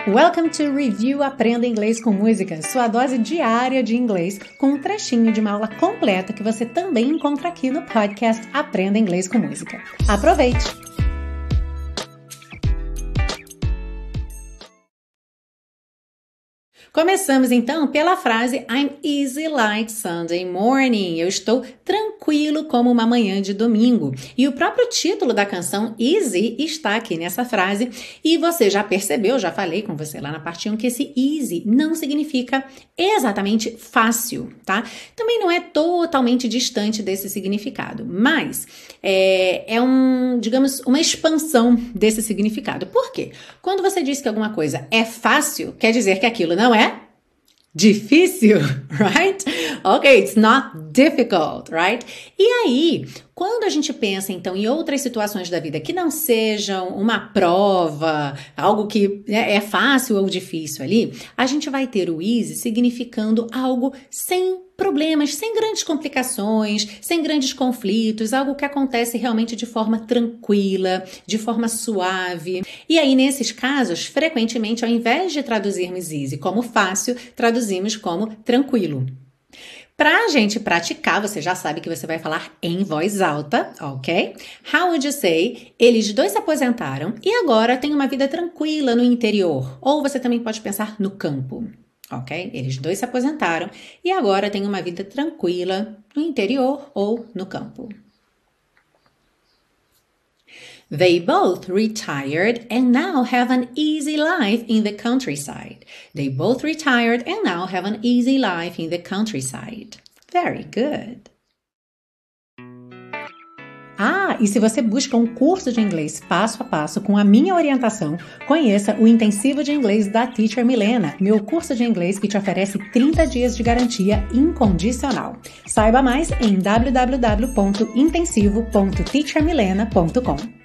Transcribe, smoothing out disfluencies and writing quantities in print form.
Welcome to Review Aprenda Inglês com Música, sua dose diária de inglês com um trechinho de uma aula completa que você também encontra aqui no podcast Aprenda Inglês com Música. Aproveite! Começamos então pela frase I'm easy like Sunday morning. Eu estou tranquilo como uma manhã de domingo. E o próprio título da canção Easy está aqui nessa frase. E você já percebeu, já falei com você lá na parte 1, que esse easy não significa exatamente fácil, tá? Também não é totalmente distante desse significado, mas digamos, uma expansão desse significado. Por quê? Quando você diz que alguma coisa é fácil, quer dizer que aquilo não é difícil, right? Okay, it's not difficult, right? E aí, quando a gente pensa, então, em outras situações da vida que não sejam uma prova, algo que é fácil ou difícil ali, a gente vai ter o easy significando algo sem problemas, sem grandes complicações, sem grandes conflitos, algo que acontece realmente de forma tranquila, de forma suave. E aí, nesses casos, frequentemente, ao invés de traduzirmos easy como fácil, traduzimos como tranquilo. Pra gente praticar, você já sabe que você vai falar em voz alta, ok? How would you say? Eles dois se aposentaram e agora têm uma vida tranquila no interior. Ou você também pode pensar no campo, ok? Eles dois se aposentaram e agora têm uma vida tranquila no interior ou no campo. They both retired and now have an easy life in the countryside. They both retired and now have an easy life in the countryside. Very good. E se você busca um curso de inglês passo a passo com a minha orientação, conheça o Intensivo de Inglês da Teacher Milena, meu curso de inglês que te oferece 30 dias de garantia incondicional. Saiba mais em www.intensivo.teachermilena.com.